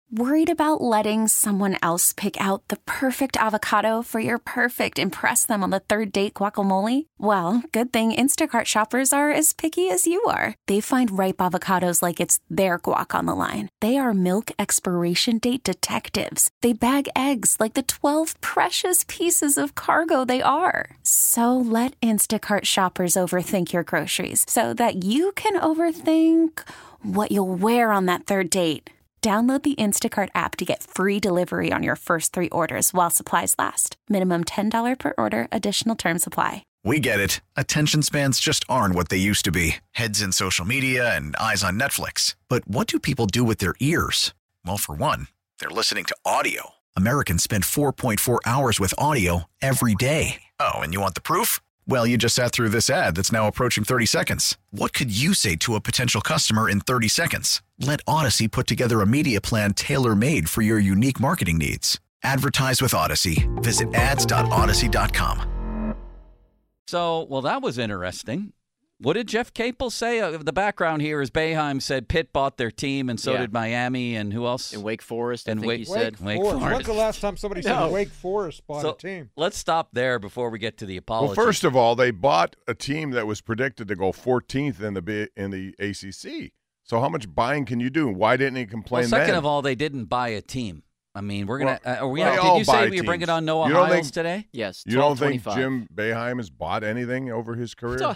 Worried about letting someone else pick out the perfect avocado for your perfect impress them on the third date guacamole? Well, good thing Instacart shoppers are as picky as you are. They find ripe avocados like it's their guac on the line. They are milk expiration date detectives. They bag eggs like the 12 precious pieces of cargo they are. So let Instacart shoppers overthink your groceries so that you can overthink what you'll wear on that third date. Download the Instacart app to get free delivery on your first 3 orders while supplies last. Minimum $10 per order. Additional terms apply. We get it. Attention spans just aren't what they used to be. Heads in social media and eyes on Netflix. But what do people do with their ears? Well, for one, they're listening to audio. Americans spend 4.4 hours with audio every day. Oh, and you want the proof? Well, you just sat through this ad that's now approaching 30 seconds. What could you say to a potential customer in 30 seconds? Let Odyssey put together a media plan tailor-made for your unique marketing needs. Advertise with Odyssey. Visit ads.odyssey.com. So, well, that was interesting. What did Jeff Capel say? The background here is Boeheim said Pitt bought their team, and so did Miami, and who else? And Wake Forest, and Wake Forest. When's the last time somebody said Wake Forest bought a team? Let's stop there before we get to the apology. Well, first of all, they bought a team that was predicted to go 14th in the ACC. So how much buying can you do? Why didn't he complain then? Second of all, they didn't buy a team. I mean, we're going to did you say we were bringing on Noah Hiles today? Yes, you don't think Jim Boeheim has bought anything over his career?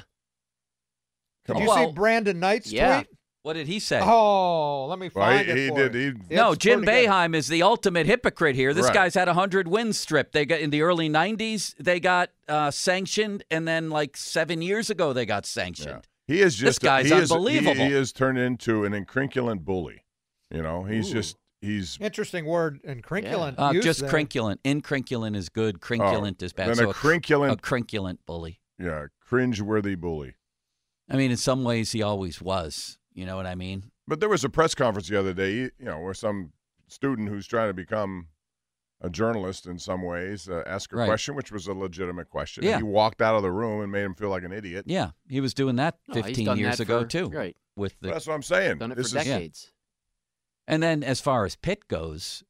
Did you see Brandon Knight's tweet? What did he say? Oh, let me find it for you. No, Jim Boeheim is the ultimate hypocrite here. This guy's had a 100-win strip. They got in the early 90s, they got sanctioned, and then like 7 years ago they got sanctioned. Yeah. He is just this guy's unbelievable. He is turned into an incrinculant bully. You know, he's interesting word, incrinculant. Just there. Crinculant. Incrinculant is good. Crinculant is bad. Then so a crinculant bully. Yeah, cringe-worthy bully. I mean, in some ways, he always was. You know what I mean? But there was a press conference the other day, where some student who's trying to become a journalist in some ways asked a question, which was a legitimate question. Yeah. He walked out of the room and made him feel like an idiot. Yeah, he was doing that 15 years ago, too. Right. That's what I'm saying. Done it for decades. And then as far as Pitt goes,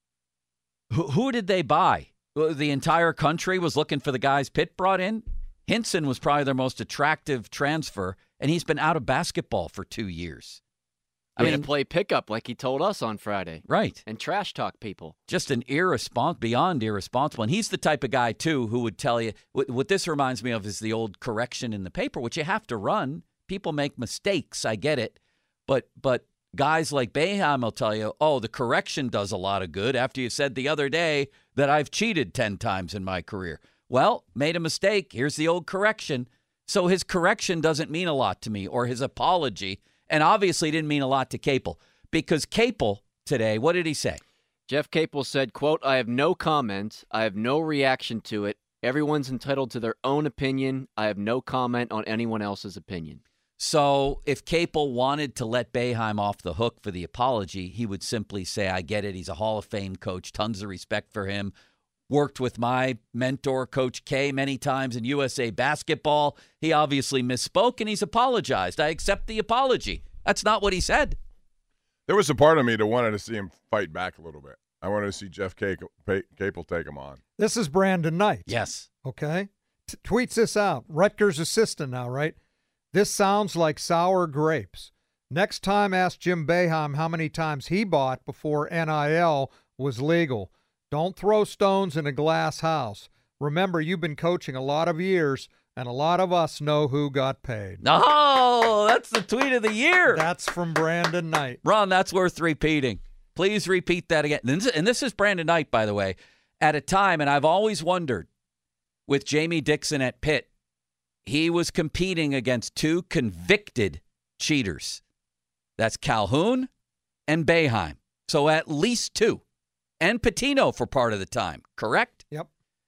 who did they buy? The entire country was looking for the guys Pitt brought in. Hinson was probably their most attractive transfer, and he's been out of basketball for 2 years. I mean, to play pickup like he told us on Friday. Right. And trash talk people. Just an beyond irresponsible. And he's the type of guy, too, who would tell you, what this reminds me of is the old correction in the paper, which you have to run. People make mistakes. I get it. But guys like Boeheim will tell you, the correction does a lot of good after you said the other day that I've cheated 10 times in my career. Well, made a mistake. Here's the old correction. So his correction doesn't mean a lot to me, or his apology. And obviously didn't mean a lot to Capel, because Capel today, what did he say? Jeff Capel said, quote, "I have no comment. I have no reaction to it. Everyone's entitled to their own opinion. I have no comment on anyone else's opinion." So if Capel wanted to let Boeheim off the hook for the apology, he would simply say, I get it. He's a Hall of Fame coach. Tons of respect for him. Worked with my mentor, Coach K, many times in USA basketball. He obviously misspoke, and he's apologized. I accept the apology. That's not what he said. There was a part of me that wanted to see him fight back a little bit. I wanted to see Jeff Capel take him on. This is Brandon Knight. Yes. Okay. Tweets this out. Rutgers assistant now, right? This sounds like sour grapes. Next time, ask Jim Boeheim how many times he bought before NIL was legal. Don't throw stones in a glass house. Remember, you've been coaching a lot of years, and a lot of us know who got paid. Oh, that's the tweet of the year. That's from Brandon Knight. Ron, that's worth repeating. Please repeat that again. And this is Brandon Knight, by the way, at a time, and I've always wondered, with Jamie Dixon at Pitt, he was competing against 2 convicted cheaters. That's Calhoun and Boeheim. So at least 2. And Pitino for part of the time, correct? Yep.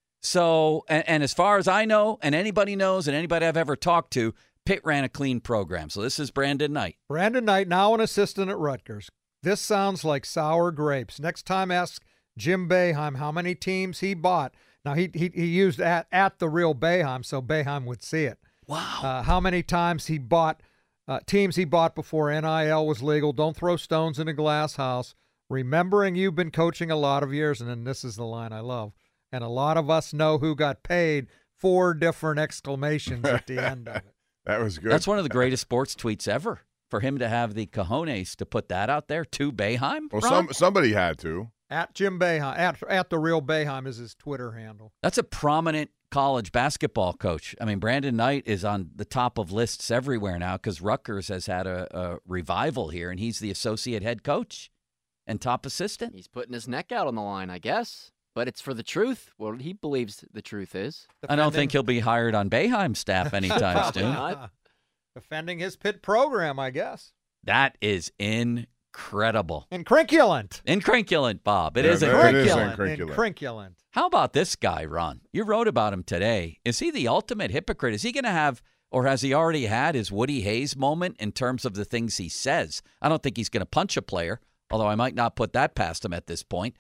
So, and as far as I know, and anybody knows, and anybody I've ever talked to, Pitt ran a clean program. So this is Brandon Knight. Brandon Knight, now an assistant at Rutgers. This sounds like sour grapes. Next time, ask Jim Boeheim how many teams he bought. Now, he used at the real Boeheim, so Boeheim would see it. Wow. How many times he bought, teams he bought before NIL was legal. Don't throw stones in a glass house. Remembering you've been coaching a lot of years, and then this is the line I love, and a lot of us know who got paid, 4 different exclamations at the end of it. That was good. That's one of the greatest sports tweets ever. For him to have the cojones to put that out there to Boeheim. Well, somebody had to. At Jim Boeheim, at the real Boeheim is his Twitter handle. That's a prominent college basketball coach. I mean, Brandon Knight is on the top of lists everywhere now because Rutgers has had a revival here, and he's the associate head coach and top assistant. He's putting his neck out on the line, I guess. But it's for the truth. What he believes the truth is. I don't think he'll be hired on Boeheim's staff anytime soon. Not. Defending his Pitt program, I guess. That is incredible. Incrinculant. Incrinculant, Bob. It Yeah, is it is incrinculant. Incrinculant. How about this guy, Ron? You wrote about him today. Is he the ultimate hypocrite? Is he going to have, or has he already had, his Woody Hayes moment in terms of the things he says? I don't think he's going to punch a player, although I might not put that past him at this point,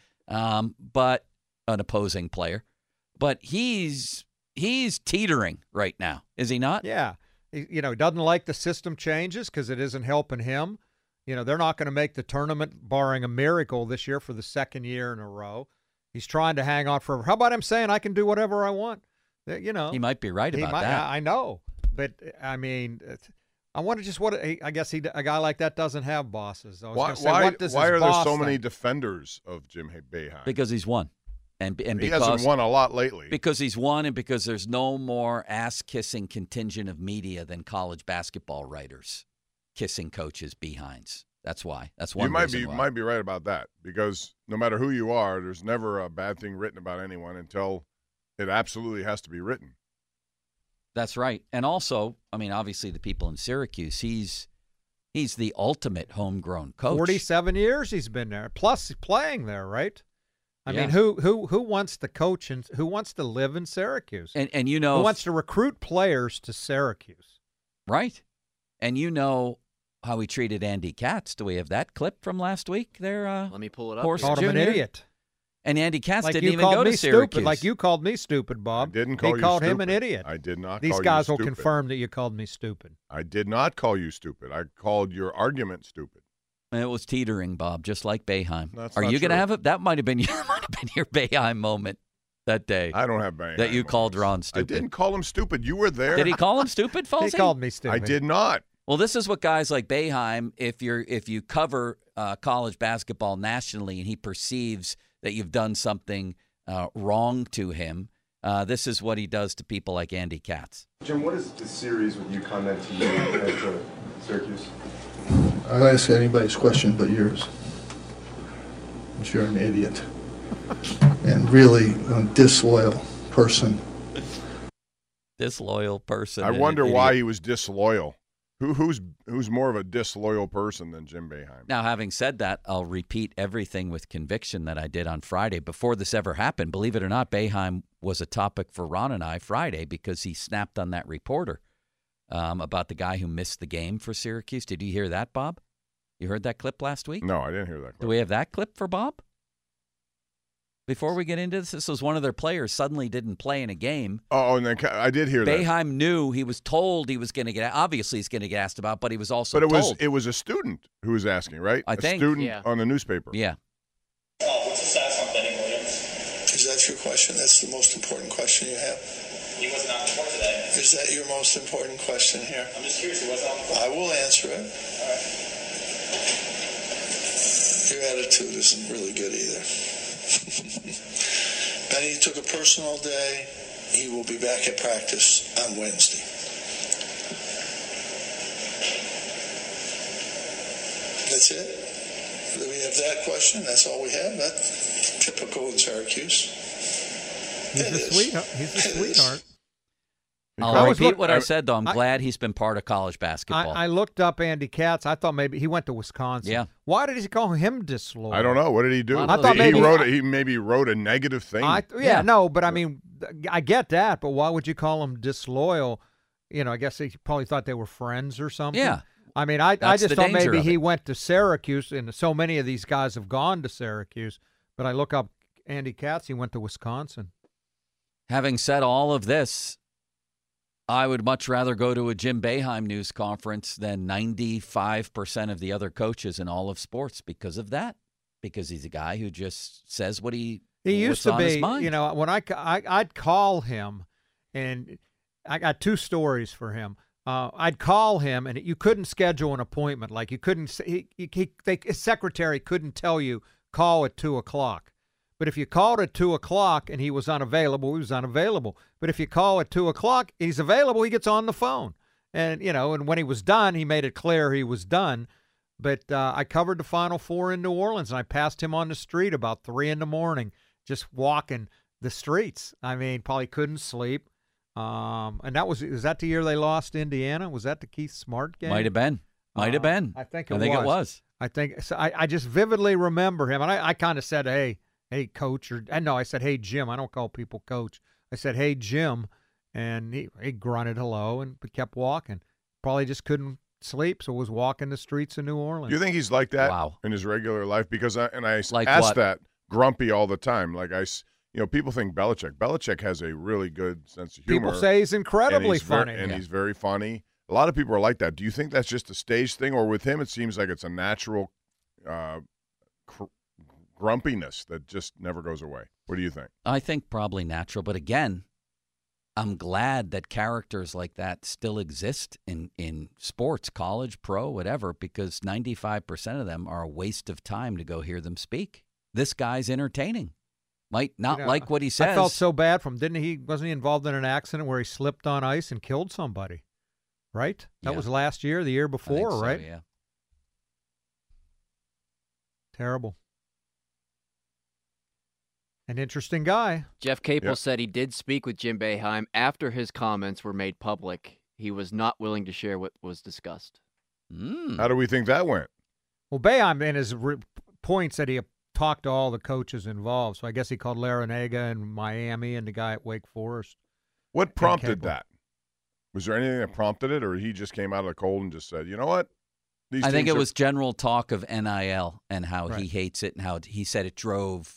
but an opposing player. But he's teetering right now, is he not? Yeah. He doesn't like the system changes because it isn't helping him. They're not going to make the tournament, barring a miracle, this year for the second year in a row. He's trying to hang on forever. How about him saying, I can do whatever I want? He might be right about that. I know. But, I mean, I wonder just I guess a guy like that doesn't have bosses. Why are there so many defenders of Jim Boeheim? Because he's won. And he because, hasn't won a lot lately. Because he's won and because there's no more ass-kissing contingent of media than college basketball writers kissing coaches' behinds. That's why. That's one reason You why. might be right about that because no matter who you are, there's never a bad thing written about anyone until it absolutely has to be written. That's right. And also, I mean, obviously the people in Syracuse, he's the ultimate homegrown coach. 47 years he's been there, plus playing there, right? I mean, who wants to coach and who wants to live in Syracuse? And who wants to recruit players to Syracuse? Right. And how he treated Andy Katz. Do we have that clip from last week there? Let me pull it up. Called him an idiot. And Andy Katz like didn't even go to Syracuse. Stupid, like you called me stupid, Bob. I didn't call you He called him stupid. an idiot. I did not These call guys you will stupid. confirm that you called me stupid. I did not call you stupid. I called your argument stupid. And it was teetering, Bob, just like Boeheim. That's Are not you going to true. have it? That might have been your Boeheim moment that day. I don't have Boeheim that you called Ron I stupid. didn't call him stupid. You were there. Did he call him stupid, Falsey? He called me stupid. I did not. Well, this is what guys like Boeheim, if you cover college basketball nationally and he perceives that you've done something wrong to him, this is what he does to people like Andy Katz. Jim, what is the series with UConn meant to you and to Syracuse? I'll ask anybody's question but yours. But you're an idiot. And really a disloyal person. Disloyal person. I and wonder an why idiot. he was disloyal. Who's more of a disloyal person than Jim Boeheim? Now, having said that, I'll repeat everything with conviction that I did on Friday. Before this ever happened, believe it or not, Boeheim was a topic for Ron and I Friday because he snapped on that reporter about the guy who missed the game for Syracuse. Did you hear that, Bob? You heard that clip last week? No, I didn't hear that clip. Do we have that clip for Bob? Before we get into this was one of their players suddenly didn't play in a game. Oh, and then I did hear that. Boeheim knew, he was told he was going to get, obviously he's going to get asked about, but he was also But told. it was a student who was asking, right? I think, a student yeah. on the newspaper. Yeah. What's the status on Benny Williams? Is that your question? That's the most important question you have? He was not on the court today. Is that your most important question here? I'm just curious, he wasn't on the court. I will answer it. All right. Your attitude isn't really good either. Benny took a personal day. He will be back at practice on Wednesday. That's it? Do we have that question? That's all we have? That's typical in Syracuse. He's It a is. sweetheart. He's a It is. sweetheart. I'll was repeat look- what I said, though. I'm I- glad he's been part of college basketball. I looked up Andy Katz. I thought maybe he went to Wisconsin. Yeah. Why did he call him disloyal? I don't know. What did he do? I thought He maybe wrote a negative thing. Yeah, no, but I mean, I get that, but why would you call him disloyal? I guess he probably thought they were friends or something. Yeah. I mean, I That's just the thought danger maybe of he it. went to Syracuse, and so many of these guys have gone to Syracuse. But I look up Andy Katz, he went to Wisconsin. Having said all of this, I would much rather go to a Jim Boeheim news conference than 95% of the other coaches in all of sports because of that. because he's a guy who just says what he used to be. You know, when I'd call him, and I got two stories for him. I'd call him, and you couldn't schedule an appointment. Like you couldn't. His secretary couldn't tell you call at 2:00. But if you called at 2:00 and he was unavailable, he was unavailable. But if you call at 2:00, he's available. He gets on the phone, and and when he was done, he made it clear he was done. But I covered the Final Four in New Orleans, and I passed him on the street about 3 a.m, just walking the streets. I mean, probably couldn't sleep. And was that the year they lost Indiana? Was that the Keith Smart game? Might have been. I think it was. I think so. I just vividly remember him, and I kind of said, "Hey, coach," I said, "Hey, Jim." I don't call people coach. I said, "Hey, Jim," and he grunted hello and kept walking. Probably just couldn't sleep, so was walking the streets of New Orleans. Do you think he's like that in his regular life? Because I ask that grumpy all the time. Like people think Belichick has a really good sense of humor. People say he's incredibly funny. He's very funny. A lot of people are like that. Do you think that's just a stage thing, or with him it seems like it's a natural grumpiness that just never goes away? What do you think? I think probably natural, but again, I'm glad that characters like that still exist in sports, college, pro, whatever, because 95% of them are a waste of time to go hear them speak. This guy's entertaining. Might not like what he says. I felt so bad for him. Wasn't he involved in an accident where he slipped on ice and killed somebody? Right? That was last year, the year before, right? Yeah. Terrible. An interesting guy. Jeff Capel said he did speak with Jim Boeheim after his comments were made public. He was not willing to share what was discussed. How do we think that went? Well, Boeheim in his point said he talked to all the coaches involved. So I guess he called Larinaga in Miami and the guy at Wake Forest. What prompted that? Was there anything that prompted it, or he just came out of the cold and just said, you know what? I think it was general talk of NIL and how he hates it and how he said it drove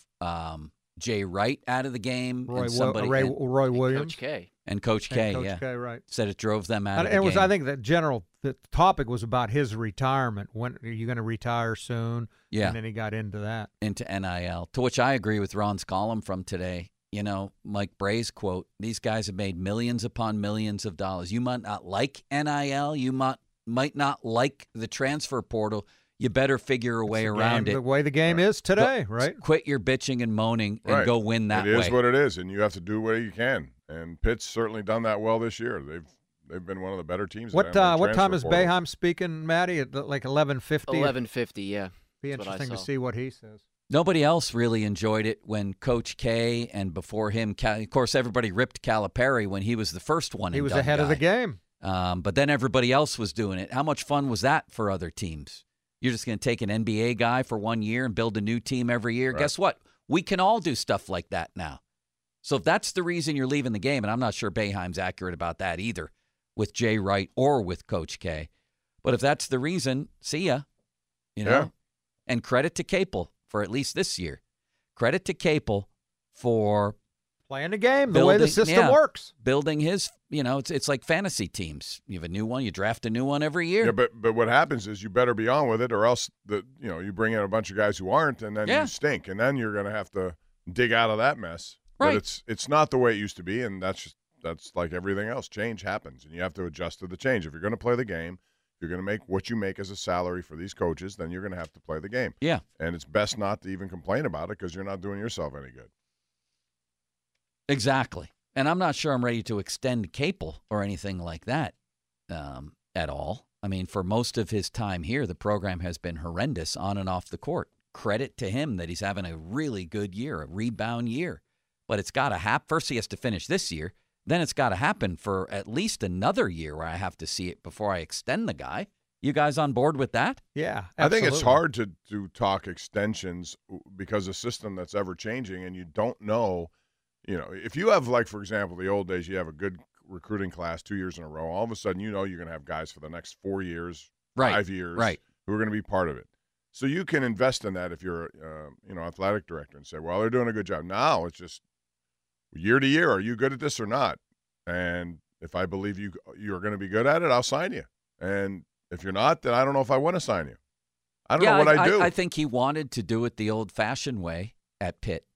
Jay Wright out of the game. Roy Williams. Coach K. And Coach K, Coach K, right. Said it drove them out of the game. I think the topic was about his retirement. When are you going to retire soon? Yeah. And then he got into that. Into NIL, to which I agree with Ron's column from today. Mike Bray's quote, these guys have made millions upon millions of dollars. You might not like NIL. You might not like the transfer portal. You better figure a way around it. The way the game is today, right? Quit your bitching and moaning and go win that way. It is what it is, and you have to do what you can. And Pitt's certainly done that well this year. They've been one of the better teams. What time is Boeheim speaking, Matty? At like 11:50? 11:50, yeah. Be interesting to see what he says. Nobody else really enjoyed it when Coach K and before him, of course, everybody ripped Calipari when he was the first one. He was ahead of the game. But then everybody else was doing it. How much fun was that for other teams? You're just going to take an NBA guy for 1 year and build a new team every year. Right. Guess what? We can all do stuff like that now. So if that's the reason you're leaving the game, and I'm not sure Boeheim's accurate about that either with Jay Wright or with Coach K, but if that's the reason, see ya. Yeah. And credit to Capel for at least this year. Credit to Capel for playing the game the way the system works. Building his, it's like fantasy teams. You have a new one, you draft a new one every year. Yeah, but what happens is you better be on with it, or else you bring in a bunch of guys who aren't, and then you stink, and then you're going to have to dig out of that mess. Right. But it's not the way it used to be, and that's like everything else. Change happens, and you have to adjust to the change. If you're going to play the game, if you're going to make what you make as a salary for these coaches, then you're going to have to play the game. Yeah. And it's best not to even complain about it because you're not doing yourself any good. Exactly. And I'm not sure I'm ready to extend Capel or anything like that at all. I mean, for most of his time here, the program has been horrendous on and off the court. Credit to him that he's having a really good year, a rebound year. But it's got to happen. First, he has to finish this year. Then it's got to happen for at least another year where I have to see it before I extend the guy. You guys on board with that? Yeah, absolutely. I think it's hard to talk extensions because a system that's ever changing and you don't know. If you have, like, for example, the old days, you have a good recruiting class 2 years in a row, all of a sudden you're going to have guys for the next 4 years, 5 years who are going to be part of it. So you can invest in that if you're, athletic director and say, well, they're doing a good job. Now it's just year to year, are you good at this or not? And if I believe you're going to be good at it, I'll sign you. And if you're not, then I don't know if I want to sign you. I don't know what I do. I think he wanted to do it the old-fashioned way at Pitt,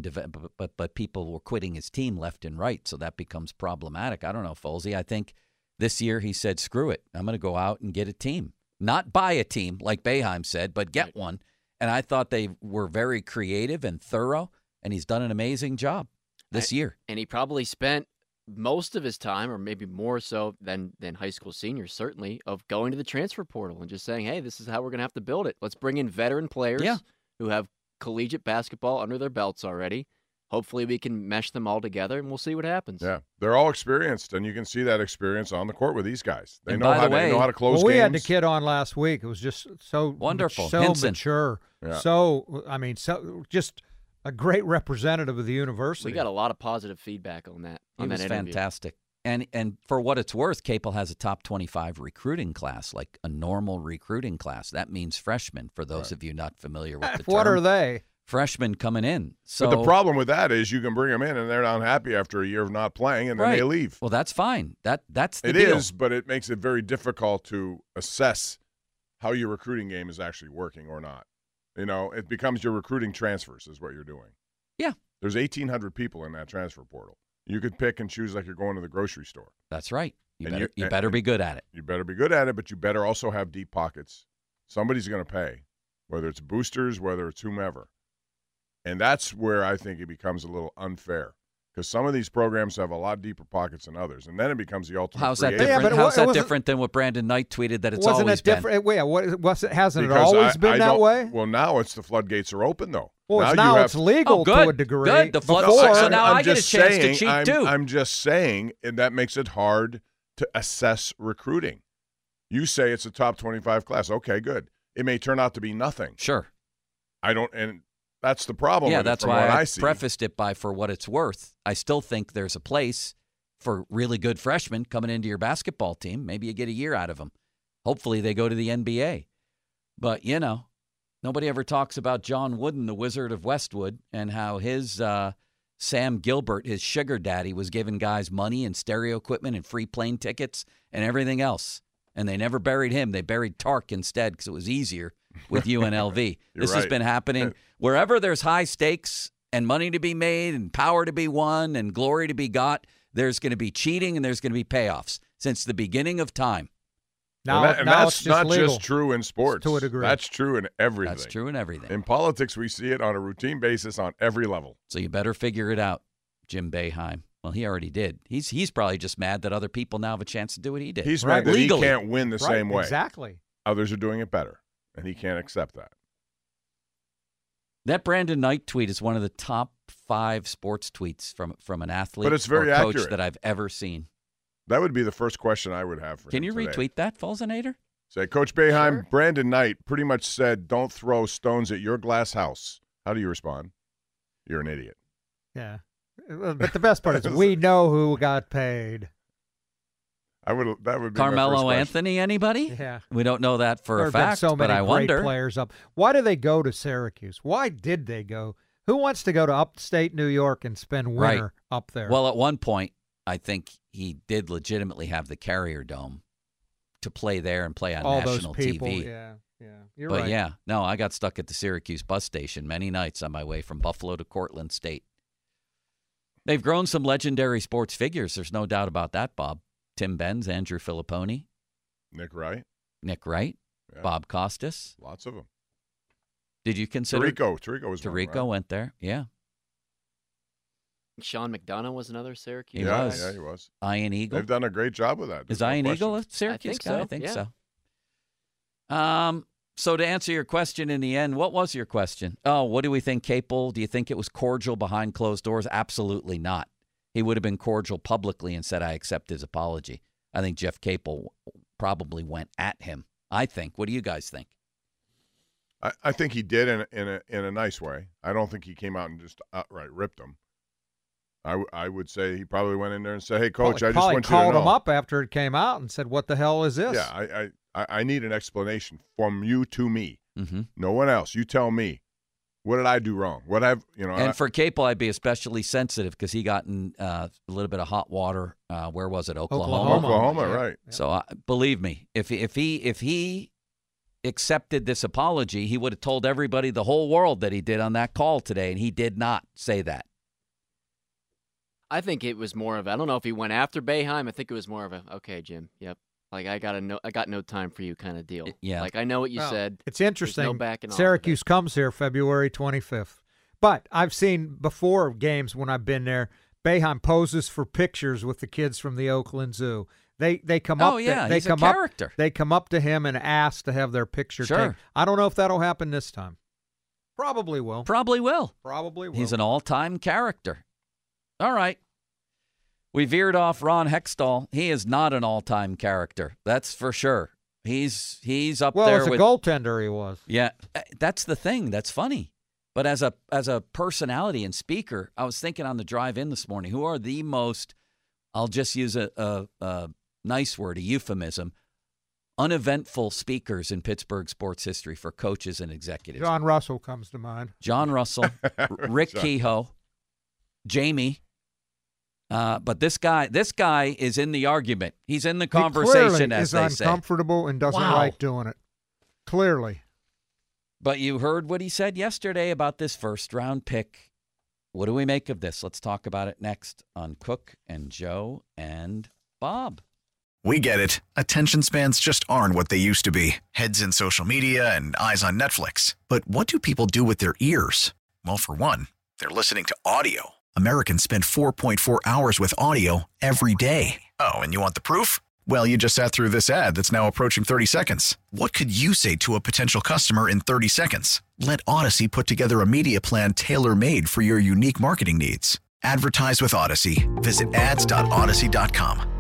but people were quitting his team left and right, so that becomes problematic. I don't know, Folsey. I think this year he said, screw it. I'm going to go out and get a team. Not buy a team, like Boeheim said, but get one. And I thought they were very creative and thorough, and he's done an amazing job this year. And he probably spent most of his time, or maybe more so than high school seniors, certainly, of going to the transfer portal and just saying, hey, this is how we're going to have to build it. Let's bring in veteran players who have collegiate basketball under their belts already. Hopefully we can mesh them all together, and we'll see what happens. Yeah, they're all experienced, and you can see that experience on the court with these guys. They And know by how the way, they know how to close we games. had the kid on last week. It was just so Wonderful. so Hinson. mature. Yeah. So just a great representative of the university. We got a lot of positive feedback on that. He was fantastic. And for what it's worth, Capel has a top 25 recruiting class, like a normal recruiting class. That means freshmen, for those of you not familiar with the term. What are they? Freshmen coming in. So, but the problem with that is you can bring them in, and they're not happy after a year of not playing, and then they leave. Well, that's fine. That's the It deal. is, but it makes it very difficult to assess how your recruiting game is actually working or not. You know, it becomes your recruiting transfers is what you're doing. Yeah. There's 1,800 people in that transfer portal. You could pick and choose like you're going to the grocery store. That's right. You And better be good at it. You better be good at it, but you better also have deep pockets. Somebody's going to pay, whether it's boosters, whether it's whomever. And that's where I think it becomes a little unfair, because some of these programs have a lot deeper pockets than others, and then it becomes the ultimate. How's that free agent. different? How's that different than what Brandon Knight tweeted that it's Wasn't always it different? been? Yeah, hasn't it Because always been I that don't- way? Well, now it's the floodgates are open, though. Well, now you have, it's legal to a degree. Good. The flood. Before- So now I'm I get a just chance saying, to cheat I'm, too. I'm just saying, and that makes it hard to assess recruiting. You say it's a top 25 class. Okay, good. It may turn out to be nothing. Sure. I don't, and that's the problem. Yeah, with it that's from why what I see. prefaced it by for what it's worth. I still think there's a place for really good freshmen coming into your basketball team. Maybe you get a year out of them. Hopefully they go to the NBA. But, you know, nobody ever talks about John Wooden, the Wizard of Westwood, and how his Sam Gilbert, his sugar daddy, was giving guys money and stereo equipment and free plane tickets and everything else. And they never buried him. They buried Tark instead because it was easier with UNLV. This has right. been happening wherever there's high stakes and money to be made and power to be won and glory to be got. There's going to be cheating and there's going to be payoffs since the beginning of time. Now, and now that's it's not legal. just true in sports. To a degree. That's true in everything. That's true in everything. In politics, we see it on a routine basis on every level. So you better figure it out, Jim Boeheim. Well, he already did. He's probably just mad that other people now have a chance to do what he did. He's Right. mad that Legally. he can't win the same way. Exactly. Others are doing it better, and he can't accept that. That Brandon Knight tweet is one of the top 5 sports tweets from an athlete But it's very or coach accurate. that I've ever seen. That would be the first question I would have for Can him you today. retweet that, Fulzinator? Say, Coach Boeheim, Sure. Brandon Knight pretty much said, don't throw stones at your glass house. How do you respond? You're an idiot. Yeah. But the best part is we know who got paid. That would be my first Carmelo question. Anthony, anybody? Yeah. We don't know that for There a have been fact, so but many I great wonder. players up. Why do they go to Syracuse? Why did they go? Who wants to go to upstate New York and spend winter up there? Well, at one point, I think he did legitimately have the Carrier Dome to play there and play on all national those people. TV. Yeah. You're But right. yeah, no, I got stuck at the Syracuse bus station many nights on my way from Buffalo to Cortland State. They've grown some legendary sports figures. There's no doubt about that, Bob. Tim Benz, Andrew Filipponi, Nick Wright. Nick Wright, Yeah. Bob Costas. Lots of them. Did you consider Tirico was one, Tirico right? went there? Yeah. Sean McDonough was another Syracuse. He was. Yeah, he was. Ian Eagle. They've done a great job with that. Is There's no Ian question. Eagle a Syracuse think guy? so, I think yeah. so. So to answer your question in the end, what was your question? Oh, what do we think, Capel? Do you think it was cordial behind closed doors? Absolutely not. He would have been cordial publicly and said, I accept his apology. I think Jeff Capel probably went at him. I think. What do you guys think? I think he did in a nice way. I don't think he came out and just outright ripped him. I would say he probably went in there and said, "Hey, coach, I just Probably want you to know." called him up after it came out and said, "What the hell is this?" Yeah, I need an explanation from you to me. Mm-hmm. No one else. You tell me. What did I do wrong? What have you know? And for Capel, I'd be especially sensitive because he got in a little bit of hot water. Where was it? Oklahoma. Oklahoma, right? So believe me, if he accepted this apology, he would have told everybody, the whole world, that he did on that call today, and he did not say that. I think it was more of, I don't know if he went after Boeheim. I think it was more of a, okay, Jim, yep. Like, I got no time for you kind of deal. Yeah. Like, I know what you said. It's interesting. There's no backing off Syracuse comes here February 25th. But I've seen before games when I've been there, Boeheim poses for pictures with the kids from the Oakland Zoo. They come up. Oh, yeah, they he's come a character. They come up to him and ask to have their picture Sure. taken. I don't know if that'll happen this time. Probably will. Probably will. Probably will. He's an all-time character. All right. We veered off Ron Hextall. He is not an all-time character. That's for sure. He's up well, there as a with goaltender he was. Yeah, that's the thing. That's funny. But as a personality and speaker, I was thinking on the drive in this morning, who are the most, I'll just use a nice word, a euphemism, uneventful speakers in Pittsburgh sports history for coaches and executives. John Russell comes to mind. John Russell, Rick Kehoe, Jamie. But this guy is in the argument. He's in the conversation, as they say. He is uncomfortable and doesn't like doing it. Clearly. But you heard what he said yesterday about this first-round pick. What do we make of this? Let's talk about it next on Cook and Joe and Bob. We get it. Attention spans just aren't what they used to be. Heads in social media and eyes on Netflix. But what do people do with their ears? Well, for one, they're listening to audio. Americans spend 4.4 hours with audio every day. Oh, and you want the proof? Well, you just sat through this ad that's now approaching 30 seconds. What could you say to a potential customer in 30 seconds? Let Odyssey put together a media plan tailor-made for your unique marketing needs. Advertise with Odyssey. Visit ads.odyssey.com.